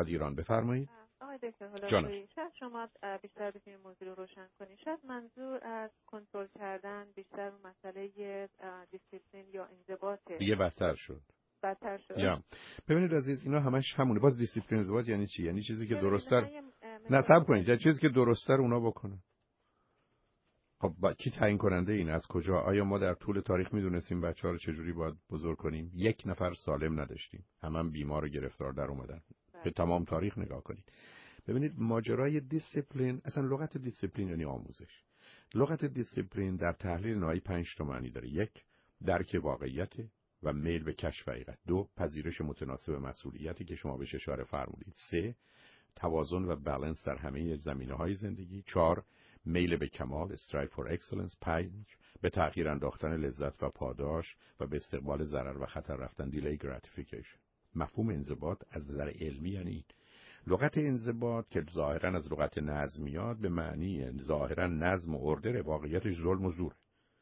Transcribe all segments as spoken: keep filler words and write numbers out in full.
میخواد ایران. بفرمایید. آقای دکتر جانم. هلاکویی، شاید شما بیشتر بتونید موضوع رو روشن کنید. شاید منظور از کنترل کردن بیشتر مسئله دیسیپلین یا انضباطه. دیگه بدتر شد. بدتر شد. یا ببینید عزیز، اینا همش همونه. باز دیسیپلین انضباط یعنی چی؟ یعنی چیزی که درست‌تر نصب کنید، یا چیزی که درست‌تر اونا بکنن. خب با کی تعیین کننده این؟ از کجا؟ آیا ما در طول تاریخ میدونستیم بچه‌ها رو چجوری باید بزرگ کنیم؟ یک نفر سالم نداشتیم، همه هم بیمار و گرفتار در اومدن. به تمام تاریخ نگاه کنید. ببینید ماجرای دیسیپلین، اصلا لغت دیسیپلین یعنی آموزش. لغت دیسیپلین در تحلیل نهایی پنج تا معنی داره. یک، درک واقعیت و میل به کشف حقیقت. دو، پذیرش متناسب مسئولیتی که شما بهش اشاره فرمودید. سه، توازن و بالانس در همه زمینه‌های زندگی. چهار، میل به کمال، strive for excellence. پنج، به تأخیر انداختن لذت و پاداش و به استقبال ضرر و خطر رفتن، delay gratification. مفهوم انضباط از نظر علمی یعنی لغت انضباط که ظاهرا از لغت نظم میاد، به معنی ظاهرا نظم و اردر، واقعیتش ظلم و زور.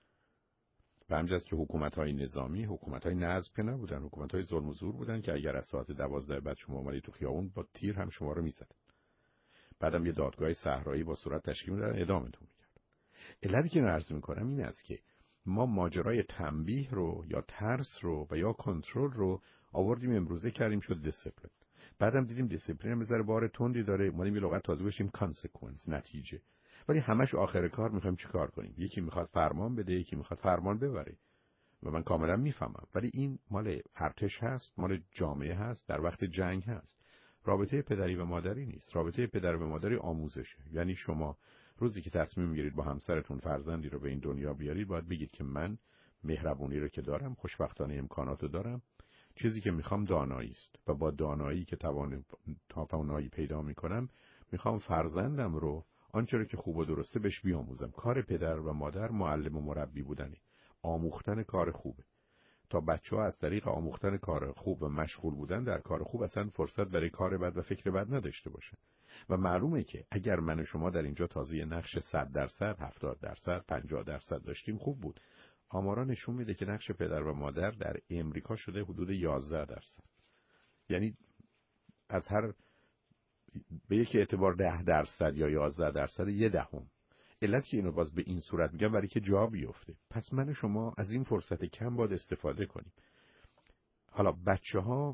به همین جاست که حکومت‌های نظامی حکومت‌های نظم که نبودن، حکومت‌های ظلم و زور بودن که اگر از ساعت دوازده بعد شما اومدید تو خیابون با تیر هم شما رو می‌زدن. بعدم یه دادگاه صحرایی با صورت تشکیل می‌دادن، اعدامتون می‌کردن. علتی که عرض می‌کنم این است که ما ماجرای تنبیه رو یا ترس رو و یا کنترل رو آوردیم امروزه کردیم شد دیسیپلین. بعدم دیدیم دیسیپلین هم بذاره بار تندی داره، اومدیم یه لغت تازه بشیم کانسیکوئنس، نتیجه. ولی همش آخر کار می‌خوایم چیکار کنیم؟ یکی می‌خواد فرمان بده، یکی می‌خواد فرمان ببره. و من کاملا میفهمم، ولی این مال ارتش هست، مال جامعه هست، در وقت جنگ هست. رابطه پدری و مادری نیست. رابطه پدر و مادری آموزشه. یعنی شما روزی که تصمیم میگیرید با همسرتون فرزندی رو به این دنیا بیارید، باید بگید که من مهربونی رو که دارم، خوشبختانه امکانات رو دارم، چیزی که میخوام دانایی است و با دانایی که توان توانایی پیدا میکنم میخوام فرزندم رو آنچه رو که خوب و درسته بهش بیاموزم. کار پدر و مادر معلم و مربی بودنه. آموختن کار خوبه تا بچه‌ها از طریق آموختن کار خوب و مشغول بودن در کار خوب اصلا فرصت برای کار بد و فکر بد نداشته باشن. و معلومه که اگر من و شما در اینجا تازه نقش صد درصد، هفتاد درصد، پنجاه درصد داشتیم خوب بود. آمارا نشون میده که نقش پدر و مادر در امریکا شده حدود یازده درصد. یعنی از هر به یک اعتبار ده درصد یا یازده درصد یه دهم. علت که اینو باز به این صورت میگم برای که جا بیفته. پس من و شما از این فرصت کم باید استفاده کنیم. حالا بچه ها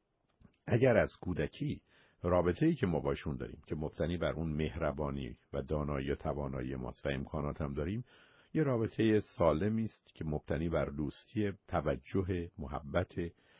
اگر از کودکی رابطه‌ای که ما باشون داریم که مبتنی بر اون مهربانی و دانایی و توانایی ماست و امکانات هم داریم، یه رابطه سالمی است که مبتنی بر دوستی، توجه، محبت،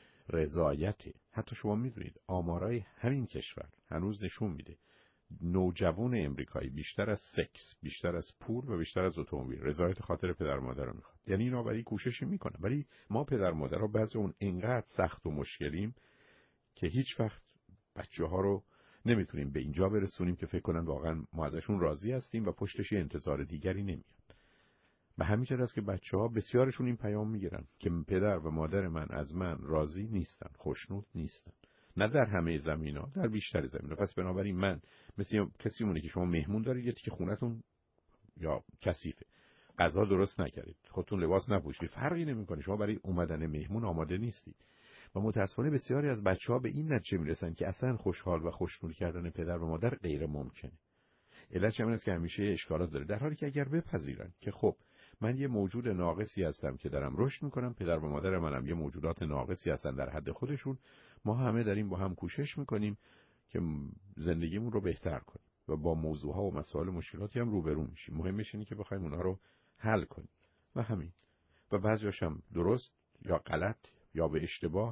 رضایت. حتی شما میدونید آمارای همین کشور هنوز نشون میده نوجوان امریکایی بیشتر از سکس، بیشتر از پول و بیشتر از اتومبیل رضایت خاطر پدر مادر رو میخواد. یعنی اینا برای کوششی میکنن، ولی ما پدر مادر ها بعضی اون اینقدر سخت و مشکلیم که هیچ وقت بچه ها رو نمیتونیم به اینجا برسونیم که فکر کنن واقعا ما ازشون راضی هستیم و پشتش انتظار دیگری نمیاد. به همین جهت است که بچه ها بسیارشون این پیام میگیرن که پدر و مادر من از من راضی نیستن، خوشنود نیستن. نه در همه زمینا، در بیشتر زمینا. پس بنابراین من مثل کسی مونه که شما مهمون دارید یه که خونتون یا کثیفه، غذا درست نکردید، خودتون لباس نپوشید، فرقی نمیکنه، شما برای اومدن مهمون آماده نیستید. و متاسفانه بسیاری از بچه‌ها به این نتیجه میرسن که اصلا خوشحال و خوشنود کردن پدر و مادر غیر ممکنه. علتش همین است که همیشه اشکالات داره، در حالی که اگر بپذیرن که خب من یه موجود ناقصی هستم که دارم رشد میکنم، پدر و مادر منم یه موجودات ناقصی هستن در حد خودشون، ما همه داریم با هم کوشش میکنیم که زندگیمون رو بهتر کنیم و با موضوعها و مسائل مشکلاتی هم روبرو میشیم. مهمش اینه که بخوایم اونها رو حل کنیم و همین. و بعضیاش هم درست یا غلط یا به اشتباه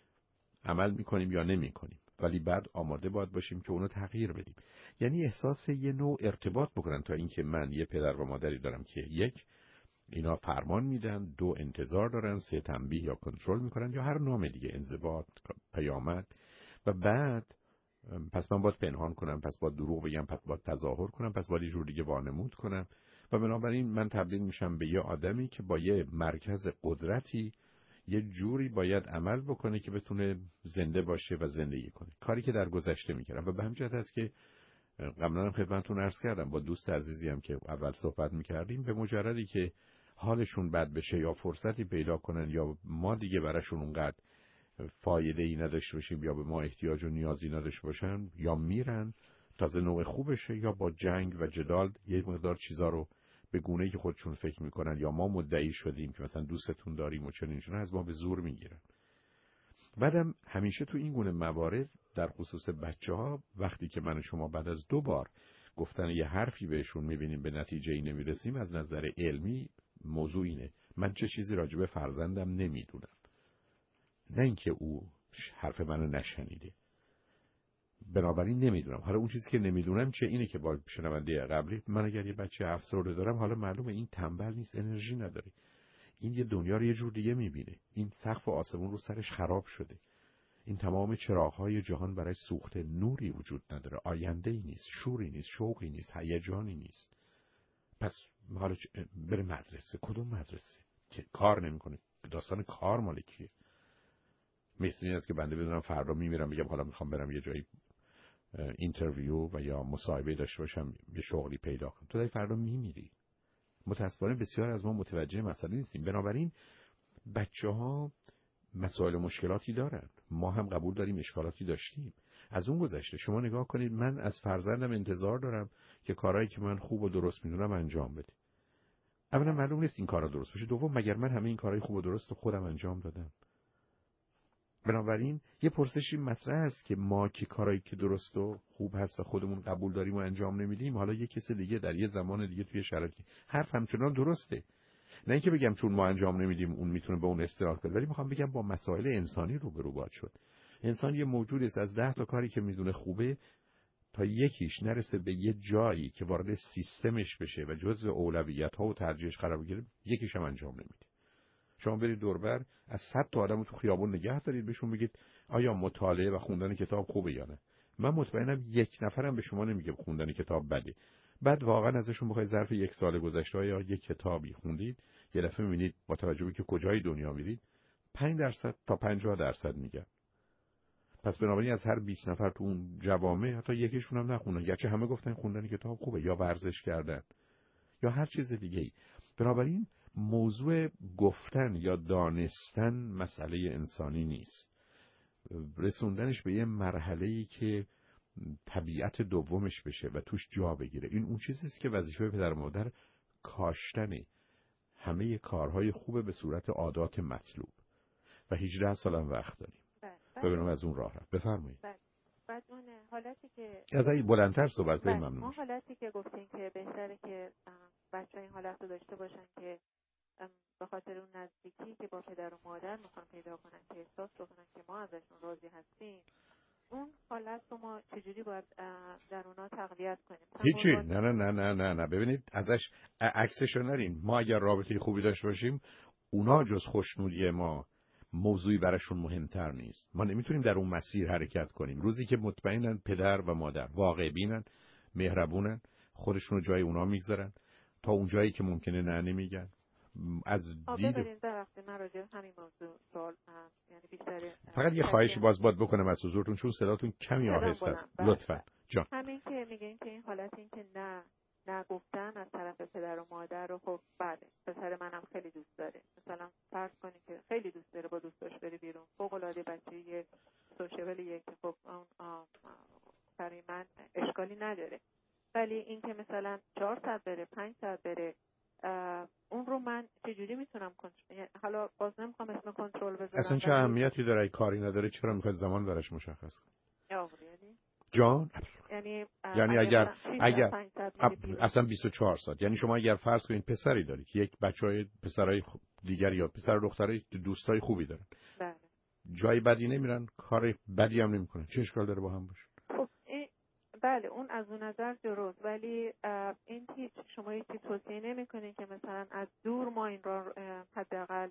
عمل میکنیم یا نمیکنیم، ولی بعد آماده باید باشیم که اونو تغییر بدیم. یعنی احساس یه نوع ارتباط بکنن تا اینکه من یه پدر و مادری دارم که یک، اینا فرمان میدن، دو، انتظار دارن، سه، تنبیه یا کنترل میکنن یا هر نام دیگه، انضباط، پیامد. و بعد پس من باید پنهان کنم، پس باید دروغ بگم، پس باید تظاهر کنم، پس باید یه جور دیگه وانمود کنم و بنابراین من تبدیل میشم به یه آدمی که با یه مرکز قدرتی یه جوری باید عمل بکنه که بتونه زنده باشه و زندگی کنه، کاری که در گذشته میکردم. و به همین جهت است که قبلا هم خدمتتون عرض کردم با دوست عزیزی هم که اول صحبت میکردیم، به مجردی که حالشون بد بشه یا فرصتی پیدا کنن یا ما دیگه براشون اونقدر فایده ای نداشته باشیم یا به ما احتیاج و نیازی نداشته باشن، یا میرن تازه نوع خوبشه، یا با جنگ و جدال یک مقدار چیزا رو به گونه‌ای که خودشون فکر میکنن یا ما مدعی شدیم که مثلا دوستتون داریم و چنین چنین از ما به زور میگیرن. بعدم همیشه تو این گونه موارد در خصوص بچه‌ها وقتی که من و شما بعد از دو بار گفتن یه حرفی بهشون میبینیم به نتیجه ای نمیرسیم، از نظر علمی موضوع اینه من چه چیزی راجع به فرزندم نمیدونم، نه اینکه او حرف منو نشنیده. بنابراین نمیدونم. حالا اون چیزی که نمیدونم چه اینه که با شنونده قبلی، من اگر یه بچه افسرده دارم حالا معلومه این تنبل نیست، انرژی نداره، این یه دنیا رو یه جور دیگه میبینه، این سقف و آسمون رو سرش خراب شده، این تمام چراغ‌های جهان برای سوخته، نوری وجود نداره، آینده‌ای نیست، شوری نیست، شوقی نیست، هیجانی نیست. پس حالا بره مدرسه، کدوم مدرسه که کار نمیکنه؟ داستان کار مال کیه؟ مثل این است که بنده بدونم فردا میمیرم بگم حالا میخوام برم یه جایی اینترویو و یا مصاحبه داشته باشم، یه شغلی پیدا کنم. تو داری فردا میمیری. متاسفانه بسیار از ما متوجه مسئله نیستیم. بنابراین بچه‌ها مسائل و مشکلاتی دارن، ما هم قبول داریم اشکالاتی داشتیم. از اون گذشته شما نگاه کنید، من از فرزندم انتظار دارم که کارهایی که من خوب و درست میدونم انجام بده. اولا معلوم نیست این کارا درست باشه، دوم مگر من همه این کارهای خوب و درست رو خودم انجام دادم؟ بنابراین یه پرسشی مطرح است که ما که کارایی که درست و خوب هست و خودمون قبول داریم و انجام نمیدیم، حالا یه کسی دیگه در یه زمان دیگه توی شرایطی حرف همچنان درسته. نه اینکه بگم چون ما انجام نمیدیم اون میتونه به اون استناد کنه، ولی میخوام بگم با مسائل انسانی روبرو باید شد. انسان یه موجودی است از ده تا کاری که میدونه خوبه تا یکیش نرسه به یه جایی که وارد سیستمش بشه و جزء اولویت‌ها و ترجیحش قرار بگیره، یکیش هم انجام نمیده. شما برید دوربر از صد تا آدم تو خیابون نگه دارید، بهشون بگید آیا مطالعه و خوندن کتاب خوبه یا نه. من مطمئنم یک نفرم به شما نمیگه خوندن کتاب بده. بعد واقعا ازشون بخواید ظرف یک سال گذشته آیا یک کتابی خوندید، یه دفعه میبینید با توجه به که کجای دنیا میرید پنج درصد تا پنجاه درصد میگن. پس بنابراین از هر بیست نفر تو اون جوامع حتی یکیشون هم نخوندن، گرچه همه گفتن خوندن کتاب خوبه یا ورزش کردن یا هر چیز دیگه‌ای. بنابراین موضوع گفتن یا دانستن مسئله انسانی نیست، رسوندنش به یه مرحله‌ای که طبیعت دومش بشه و توش جا بگیره، این اون چیزی است که وظیفه پدر و مادر کاشتنه همه کارهای خوبه به صورت عادات مطلوب و هجده سالم وقت داریم. ببینم از اون راه رفت. بفرمایید. بعد اون حالتی که از این بلندتر صحبت کنیم ممنون میشم. حالتی که گفتین که بهتره که بچه‌ها این حالت رو داشته باشن که به خاطر اون نزدیکی که با پدر و مادر میخوان پیدا کنن که احساس بکنن که ما ازشون راضی هستیم، اون حالت رو ما چجوری باید در اونا تقویت کنیم؟ هیچی. نه نه نه نه نه نه ببینید ازش عکسشو نرین. ما اگر رابطه خوبی داشته باشیم، اونا جز خوشنودی ما موضوعی براشون مهمتر نیست. ما نمیتونیم در اون مسیر حرکت کنیم. روزی که مطمئنن پدر و مادر واقع بینن، مهربونن، خودشونو جای اونا میگذارن، تا اون جایی که ممکنه نه نمیگن. از دید ببینید وقتی من راجع به همین موضوع سوال یعنی بیشتر فقط یه خواهشی باز باد بکنم از حضورتون، چون صداتون کمی آهسته است، لطفاً جان. همین که میگین که این حالت این که نه نگفتن از طرف پدر و مادر رو، خب بله پسر منم خیلی دوست داره، مثلا فرض کنید که خیلی دوست داره با دوستاش بره بیرون، فوق العاده بچه‌ای سوشیبلیه که خب اون برای من اشکالی نداره، ولی این که مثلا چهار ساعت بره، پنج ساعت بره، اون رو من چجوری میتونم کنترل؟ حالا باز نمیخوام اسم کنترل بذارم. اصلا چه اهمیتی داره؟ کاری نداره، چرا میخواد زمان براش مشخص کنی؟ یعنی جان یعنی یعنی اگر اگر اصلا بیست و چهار ساعت، یعنی شما اگر فرض کنید پسری داری که یک بچهای پسرای دیگر یا پسر و دخترای دوستای خوبی دارن، بله جای بدی نمیرن، کار بدی هم نمیکنن، چه اشکال داره با هم باشه؟ خب این بله اون از اون نظر درست، ولی این هیچ شما هیچی توصیه نمیکنید که مثلا از دور ما این را حداقل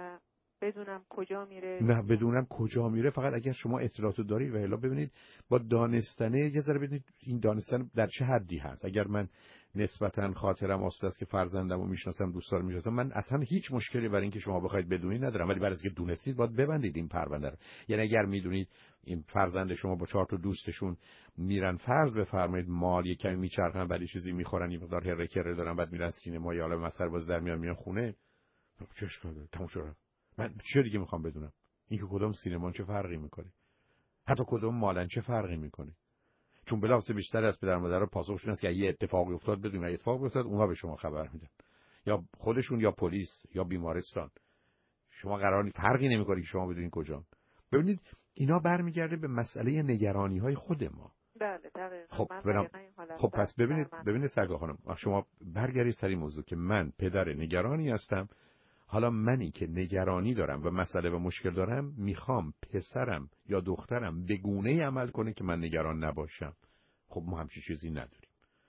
بدونم کجا میره؟ نه بدونم کجا میره فقط اگر شما اطلاعاتو داری. و الا ببینید با دانستنه یه ذره ببینید این دانستن در چه حدی هست. اگر من نسبتاً خاطرم آسوده است که فرزندمو میشناسم، دوستارو میشناسم، من اصلا هیچ مشکلی برای اینکه شما بخواید بدونید ندارم، ولی برای اینکه دونستید باید ببندید این پرونده رو. یعنی اگر میدونید این فرزند شما با چهار تا دوستشون میرن، فرض بفرمایید مال یه کمی میچرخن، بعد چیزی میخورن، یه مقدار هر کره دارن، بعد میرن سینما یا مثلا باز در میان میان خونه، چه اشکالی داره؟ تموم شد. من چه دیگه میخوام بدونم؟ اینکه کدوم سینما چه فرقی میکنه، حتی کدوم مالن چه فرقی میکنه. چون بلافاصله بیشتر از پدر مادر پاسخشون است که یه اتفاقی افتاد بدون اگه اتفاق افتاد اونها به شما خبر میدن، یا خودشون یا پلیس یا بیمارستان. شما قرار نیست فرقی نمیکنه که شما بدونین کجا. ببینید اینا برمیگرده به مسئله نگرانی‌های خود ما. بله دقیقاً. خب برم. خب پس ببینید ببینید سرکار خانم، شما برگردید سر این موضوع که من پدر نگرانی هستم. حالا منی که نگرانی دارم و مسئله و مشکل دارم میخوام پسرم یا دخترم به گونه‌ای عمل کنه که من نگران نباشم. خب ما همچین چیزی نداریم.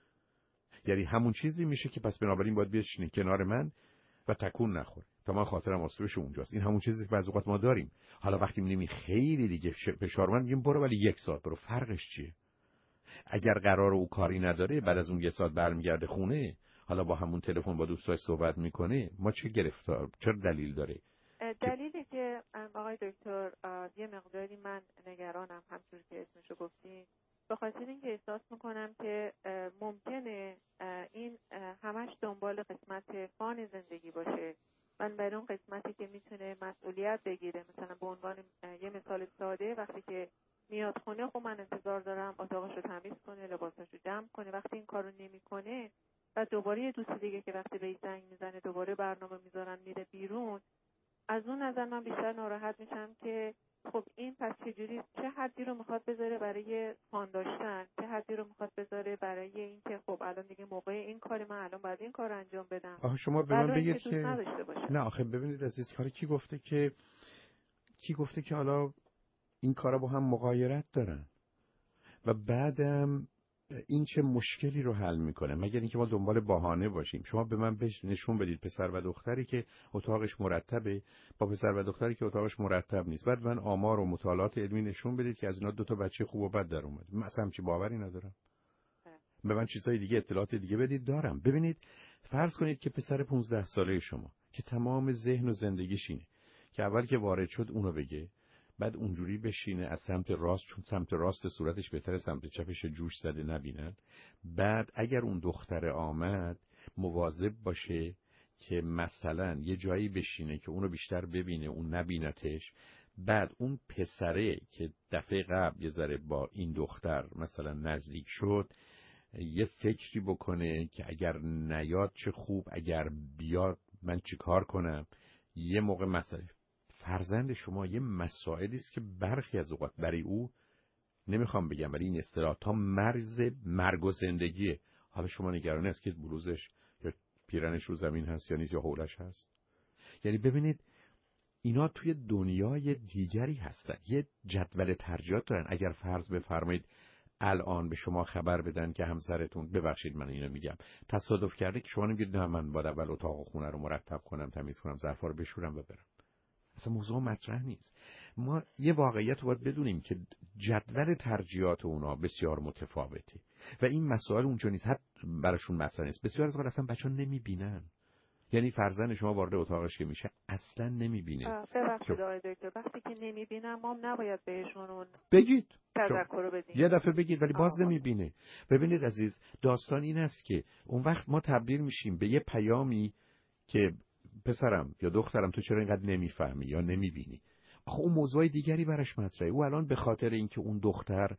یعنی همون چیزی میشه که پس بنابراین باید بشینه کنار من و تکون نخوره تا من خاطرم آسودش اونجاست. این همون چیزی که بعضی اوقات ما داریم. حالا وقتی می‌بینیم خیلی دیگه فشار من میگیم برو ولی یک ساعت برو، فرقش چیه؟ اگر قرار او کاری نداره بعد از اون یک ساعت برمیگرده خونه، حالا با همون تلفن با دوستاش صحبت میکنه، ما چه گرفتار چه دلیل داره؟ دلیلی که آقای دکتر یه مقداری من نگرانم همونطور که اسمشو گفتین، به خاطر اینکه احساس میکنم که ممکنه این همش دنبال قسمت فان زندگی باشه، من برای اون قسمتی که میتونه مسئولیت بگیره. مثلا به عنوان یه مثال ساده، وقتی که میاد خونه خب من انتظار دارم اتاقش رو تمیز کنه، لباسش رو جمع کنه. وقتی این کارو نمیکنه و دوباره یه دوست دیگه که وقتی به زنگ میزنه دوباره برنامه میذارن میره بیرون، از اون نظر من بیشتر ناراحت میشم که خب این پس چجوری، چه حدی رو میخواد بذاره برای فان داشتن، چه حدی رو میخواد بذاره برای اینکه خب الان دیگه موقع این کار من الان باید این کار انجام بدم. آخه شما به من بگید که نه آخه ببینید از این کاری کی گفته که کی گفته که حالا این کارا با هم مغایرت دارن و بعدم این چه مشکلی رو حل میکنه مگر اینکه ما دنبال بهانه باشیم. شما به من بش نشون بدید پسر و دختری که اتاقش مرتبه با پسر و دختری که اتاقش مرتب نیست، بعد من آمار و مطالعات علمی نشون بدید که از اینا دو تا بچه خوب و بد در اومد. من اصلا چی باوری ندارم. به من چیزای دیگه اطلاعات دیگه بدید دارم. ببینید فرض کنید که پسر پانزده ساله شما که تمام ذهن و زندگیش اینه که اول که وارد شد اونو بگه، بعد اونجوری بشینه از سمت راست، چون سمت راست صورتش بهتره سمت چپش جوش زده نبینن. بعد اگر اون دختر آمد مواظب باشه که مثلا یه جایی بشینه که اونو بیشتر ببینه اون نبینتش. بعد اون پسره که دفعه قبل یه ذره با این دختر مثلا نزدیک شد یه فکری بکنه که اگر نیاد چه خوب، اگر بیاد من چی کار کنم. یه موقع مسئله فرزند شما یه مسائلی است که برخی از اوقات برای او نمیخوام بگم ولی این اصطلاح تا مرز مرگ و زندگیه. حالا شما نگران است که بلوزش یا پیرنش رو زمین هست یا نیست یا حولش هست. یعنی ببینید اینا توی دنیای دیگری هستن، یه جدول ترجیحات دارن. اگر فرض بفرمایید الان به شما خبر بدن که همسرتون، ببخشید من اینو میگم، تصادف کرده که شما نمیگید نه من باید اول اتاق و خونه رو مرتب کنم، تمیز کنم، ظرفا رو بشورم و برم. اصلا موضوع مطرح نیست. ما یه واقعیت رو باید بدونیم که جدول ترجیحات اونا بسیار متفاوته و این مسائل اونجا نیست، حتی براشون مطرح نیست. بسیار از وقت اصلا بچه‌ها نمیبینن. یعنی فرزند شما وارد اتاقش که میشه اصلا نمیبینه. ببخشید آقای دکتر، وقتی که نمیبینم ما هم نباید بهشون اون بگید تذکر رو بدیم. یه دفعه بگید ولی باز نمیبینه. ببینید عزیز، داستان این است که اون وقت ما تبدیل میشیم به یه پیامی که پسرم یا دخترم تو چرا اینقدر نمیفهمی یا نمیبینی. آخه اون موضوع دیگری براش مطرحه. او الان به خاطر اینکه اون دختر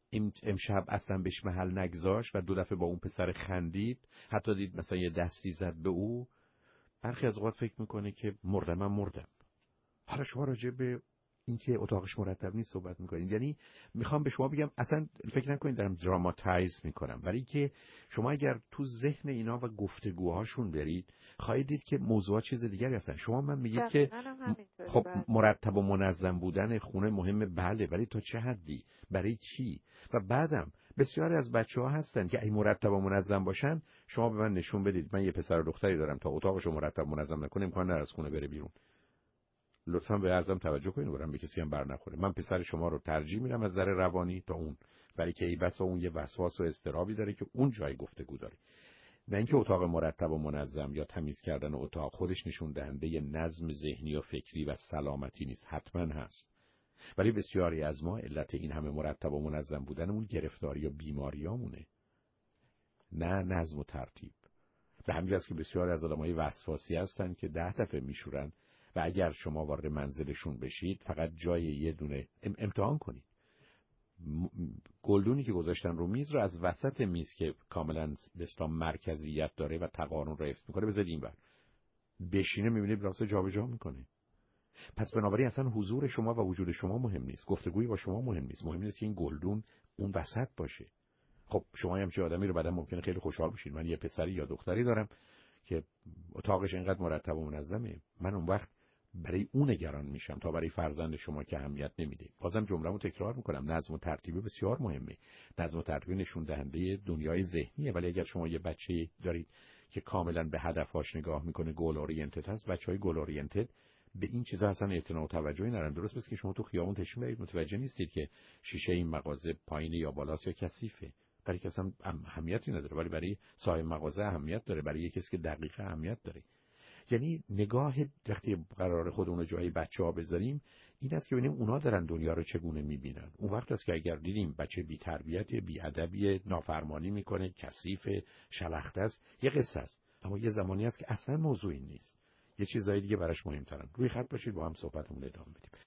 امشب اصلا بهش محل نگذاشت و دو دفعه با اون پسر خندید، حتی دید مثلا یه دستی زد به او، برخی از اوقات فکر میکنه که مردم من مردم. حالا شما راجع به اینکه اتاقش مرتب نیست صحبت میکنید. یعنی میخوام به شما بگم اصلا فکر نکنید دارم دراماتایز میکنم، ولی که شما اگر تو ذهن اینا و گفتگوهاشون برید خواهید دید که موضوعات چیز دیگری هستن. شما من میگید که خب مرتب و منظم بودن خونه مهمه، بله، ولی تا چه حدی، برای چی؟ و بعدم بسیاری از بچه‌ها هستن که اگه مرتب و منظم باشن شما به من نشون بدید من یه پسر و دختری دارم تا اتاقشو مرتب منظم نکنه امکان نداره از خونه بره بیرون. لطفاً به عرضم توجه کنید برام به کسی هم بر نخوره. من پسر شما رو ترجیح میدم از نظر روانی تا اون، برای که ای بسا اون یه وسواس و اضطرابی داره که اون جای گفتگو داره. نه اینکه اتاق مرتب و منظم یا تمیز کردن اتاق خودش نشون دهنده ی نظم ذهنی و فکری و سلامتی نیست، حتما هست. ولی بسیاری از ما علت این همه مرتب و منظم بودنمون گرفتاری یا بیماریامونه، نه نظم و ترتیب. به همین جاست که بسیاری از آدمای وسواسی هستن که ده دفعه میشورن و اگر شما وارد منزلشون بشید فقط جای یه دونه امتحان کنید. گلدونی که گذاشتن رو میز رو از وسط میز که کاملا به اصطلاح مرکزیت داره و تقارن رو حفظ میکنه بذارید اینور، بشینه میبینید راسته جابجا میکنه. پس بنابراین اصلا حضور شما و وجود شما مهم نیست، گفتگوی با شما مهم نیست، مهم نیست که این گلدون اون وسط باشه. خب شما هم چه آدمی رو بعدا ممکنه خیلی خوشحال بشید. من یه پسری یا دختری دارم که اتاقش اینقدر مرتب و منظمه، من اون وقت برای اون نگران میشم تا برای فرزند شما که اهمیت نمیده. بازم جمله‌مو تکرار میکنم، نظم و ترتیب بسیار مهمه. نظم و ترتیب نشون دهنده دنیای ذهنیه، ولی اگر شما یه بچه دارید که کاملا به هدفش نگاه میکنه، گول اورینتد هست، بچهای گول اورینتد به این چیزا اصلا اعتنا و توجهی ندارن. درست مثل که شما تو خیابون تشریف میبرید متوجه نیستید که شیشه این مغازه پایین یا بالاست یا کثیفه، برای کسی اصلا اهمیتی نداره، ولی برای صاحب مغازه اهمیت داره، برای کسی که دقیق اهمیت داره. یعنی نگاه وقتی قرار خودمون رو جای بچه‌ها بذاریم این است که ببینیم اونا دارن دنیا رو چگونه می‌بینن. اون وقت است که اگر دیدیم بچه بی تربیت، بی ادبی، نافرمانی میکنه، کثیف، شلخته است، یه قصه است. اما یه زمانی است که اصلا موضوعی نیست، یه چیزای دیگه براش مهم‌ترن. روی خط باشید با هم صحبتمون ادامه بدیم.